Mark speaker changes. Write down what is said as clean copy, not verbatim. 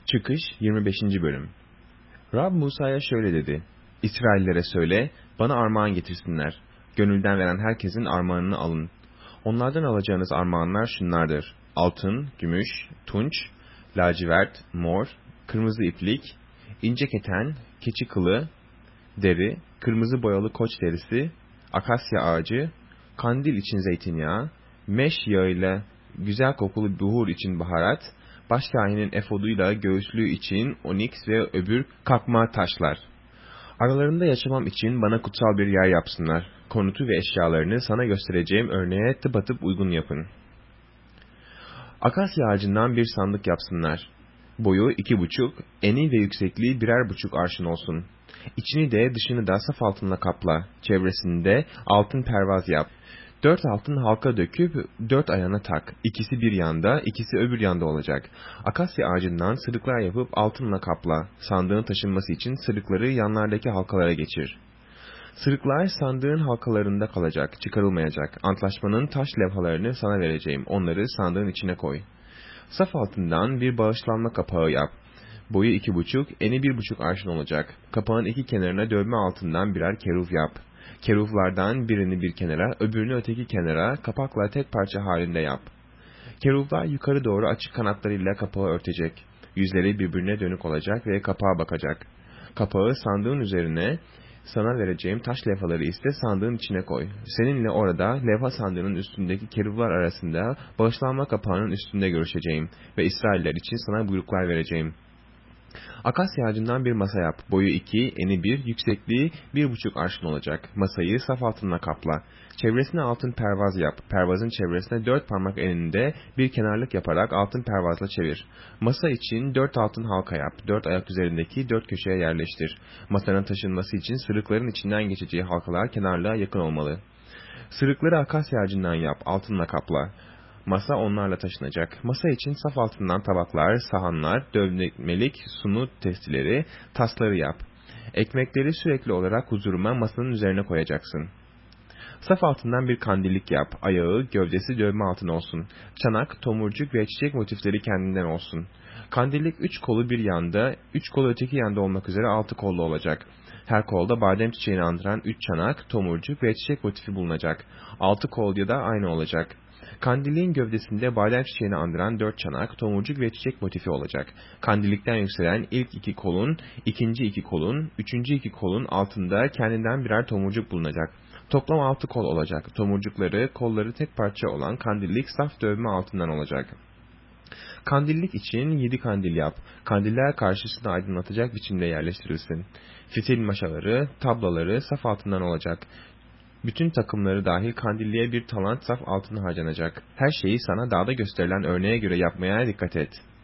Speaker 1: Çıkış 25. Bölüm. Rab Musa'ya şöyle dedi: İsraillere söyle, bana armağan getirsinler. Gönülden veren herkesin armağanını alın. Onlardan alacağınız armağanlar şunlardır: altın, gümüş, tunç, lacivert, mor, kırmızı iplik, ince keten, keçi kılı, deri, kırmızı boyalı koç derisi, akasya ağacı, kandil için zeytinyağı, meş yağıyla güzel kokulu buhur için baharat, başkâhinin efoduyla göğüslüğü için oniks ve öbür kakma taşlar. Aralarında yaşamam için bana kutsal bir yer yapsınlar. Konutu ve eşyalarını sana göstereceğim örneğe tıpatıp uygun yapın. Akasya ağacından bir sandık yapsınlar. Boyu 2,5, eni ve yüksekliği 1,5 arşın olsun. İçini de dışını da saf altınla kapla. Çevresinde altın pervaz yap. 4 altın halka döküp 4 ayağına tak. İkisi bir yanda, ikisi öbür yanda olacak. Akasya ağacından sırıklar yapıp altınla kapla. Sandığın taşınması için sırıkları yanlardaki halkalara geçir. Sırıklar sandığın halkalarında kalacak, çıkarılmayacak. Antlaşmanın taş levhalarını sana vereceğim. Onları sandığın içine koy. Saf altından bir bağışlanma kapağı yap. Boyu 2,5, eni 1,5 arşın olacak. Kapağın iki kenarına dövme altından birer keruf yap. Keruflardan birini bir kenara, öbürünü öteki kenara, kapakla tek parça halinde yap. Keruflar yukarı doğru açık kanatlarıyla kapağı örtecek. Yüzleri birbirine dönük olacak ve kapağa bakacak. Kapağı sandığın üzerine, sana vereceğim taş levhaları iste sandığın içine koy. Seninle orada levha sandığının üstündeki keruvlar arasında bağışlanma kapağının üstünde görüşeceğim ve İsrailler için sana buyruklar vereceğim. Akasya ağacından bir masa yap. Boyu 2, eni 1, yüksekliği 1,5 arşın olacak. Masayı saf altınla kapla. Çevresine altın pervaz yap. Pervazın çevresine 4 parmak eninde bir kenarlık yaparak altın pervazla çevir. Masa için 4 altın halka yap. 4 ayak üzerindeki 4 köşeye yerleştir. Masanın taşınması için sırıkların içinden geçeceği halkalar kenarlığa yakın olmalı. Sırıkları akasya ağacından yap. Altınla kapla. Masa onlarla taşınacak. Masa için saf altından tabaklar, sahanlar, dövmelik sunu testileri, tasları yap. Ekmekleri sürekli olarak huzuruma masanın üzerine koyacaksın. Saf altından bir kandillik yap. Ayağı, gövdesi dövme altın olsun. Çanak, tomurcuk ve çiçek motifleri kendinden olsun. Kandillik 3 kolu bir yanda, 3 kolu öteki yanda olmak üzere 6 kollu olacak. Her kolda badem çiçeğini andıran 3 çanak, tomurcuk ve çiçek motifi bulunacak. 6 kol ya da aynı olacak. Kandilliğin gövdesinde badem çiçeğini andıran 4 çanak, tomurcuk ve çiçek motifi olacak. Kandillikten yükselen ilk 2 kolun, ikinci 2 kolun, üçüncü 2 kolun altında kendinden birer tomurcuk bulunacak. Toplam 6 kol olacak. Tomurcukları, kolları tek parça olan kandillik saf dövme altından olacak. Kandillik için 7 kandil yap. Kandiller karşısını aydınlatacak biçimde yerleştirilsin. Fitil maşaları, tablaları saf altından olacak. Bütün takımları dahil kandilliğe bir talant saf altın harcanacak. Her şeyi sana dağda gösterilen örneğe göre yapmaya dikkat et.